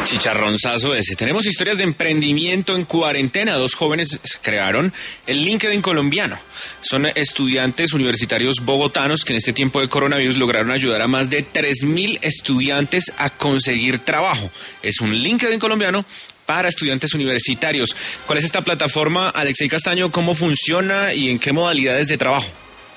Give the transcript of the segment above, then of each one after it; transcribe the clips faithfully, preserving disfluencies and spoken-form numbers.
Chicharronzazo ese. Tenemos historias de emprendimiento en cuarentena. Dos jóvenes crearon el LinkedIn colombiano. Son estudiantes universitarios bogotanos que en este tiempo de coronavirus lograron ayudar a más de tres mil estudiantes a conseguir trabajo. Es un LinkedIn colombiano para estudiantes universitarios. ¿Cuál es esta plataforma, Alexei Castaño? ¿Cómo funciona y en qué modalidades de trabajo?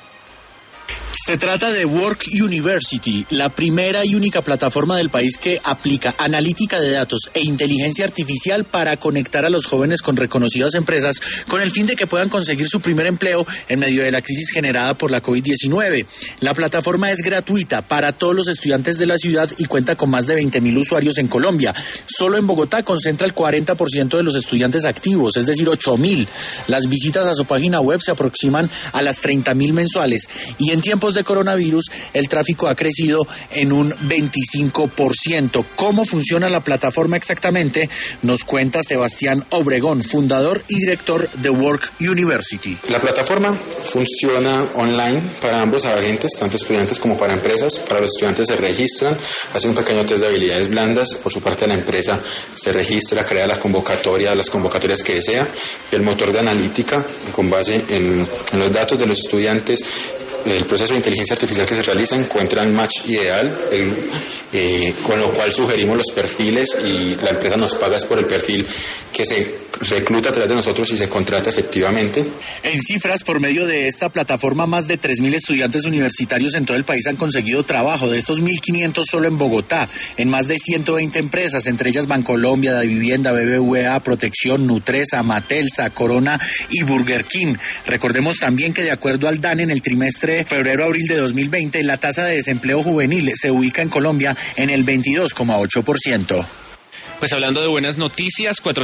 Se trata de Work University, la primera y única plataforma del país que aplica analítica de datos e inteligencia artificial para conectar a los jóvenes con reconocidas empresas con el fin de que puedan conseguir su primer empleo en medio de la crisis generada por la COVID diecinueve. La plataforma es gratuita para todos los estudiantes de la ciudad y cuenta con más de veinte mil usuarios en Colombia. Solo en Bogotá concentra el cuarenta por ciento de los estudiantes activos, es decir, ocho mil. Las visitas a su página web se aproximan a las treinta mil mensuales y en tiempos de coronavirus el tráfico ha crecido en un veinticinco por ciento. ¿Cómo funciona la plataforma exactamente? Nos cuenta Sebastián Obregón, fundador y director de Work University. La plataforma funciona online para ambos agentes, tanto estudiantes como para empresas. Para los estudiantes se registran, hacen un pequeño test de habilidades blandas. Por su parte, la empresa se registra, crea la convocatoria, las convocatorias que desea. Y el motor de analítica, con base en, en los datos de los estudiantes, el proceso de inteligencia artificial que se realiza, encuentra el match ideal, el, eh, con lo cual sugerimos los perfiles y la empresa nos paga por el perfil que se recluta a través de nosotros y se contrata efectivamente. En cifras, por medio de esta plataforma, más de tres mil estudiantes universitarios en todo el país han conseguido trabajo. De estos mil quinientos solo en Bogotá, en más de ciento veinte empresas, entre ellas Bancolombia, Da Vivienda, B B V A, Protección, Nutresa, Matelsa, Corona y Burger King. Recordemos también que de acuerdo al DANE, en el trimestre febrero-abril de dos mil veinte, la tasa de desempleo juvenil se ubica en Colombia en el veintidós coma ocho por ciento. Pues hablando de buenas noticias, cuatro